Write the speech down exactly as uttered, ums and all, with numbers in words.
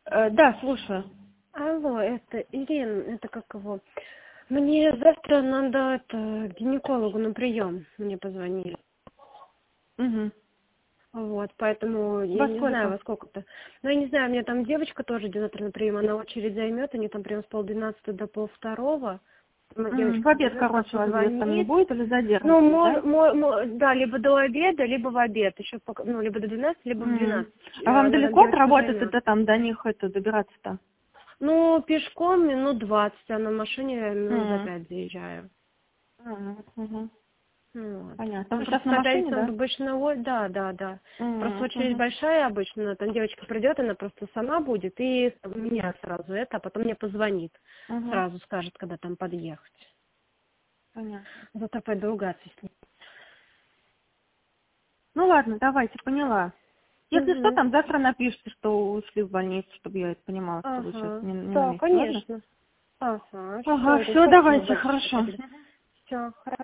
Э, да, слушаю. Алло, это Ирина, это как его? Мне завтра надо это, к гинекологу на прием. Мне позвонили. Угу. Вот, поэтому я Во не сколько? знаю, во сколько-то. Ну, я не знаю, у меня там девочка тоже идет завтра на прием, она очередь займет, они там прям с полдвенадцатого до полвторого. Моя М, в девочка обед, придет, короче, вас без там не позвонит. будет или Ну, задержитесь, мо, да? мо, мо- да, либо до обеда, либо в обед. Еще пока, ну, либо до двенадцати, либо в М. двенадцать. А вам Она там далеко от девочка работы займет. это там до них это добираться-то? Ну, пешком минут двадцать, а на машине минут за М. пять заезжаю. М, мгм. Ну, вот. Понятно. Вы сейчас Просто на по машине, пятницам да? обычно, ой, да, да, да. Просто М, очередь мгм. большая обычно, там девочка придет, она просто сама будет и меня сразу это, а потом мне позвонит. Мгм. Сразу скажет, когда там подъехать. Понятно. Завтра пойду ругаться с ней. Ну ладно, давайте, поняла. Если что, Угу. там завтра напишите, что ушли в больницу, чтобы я это понимала, что вы сейчас Ага. не, не на Да, месте, ладно? конечно. Ага, Ага, все, все, спасибо давайте, большое. хорошо. Все, хорошо.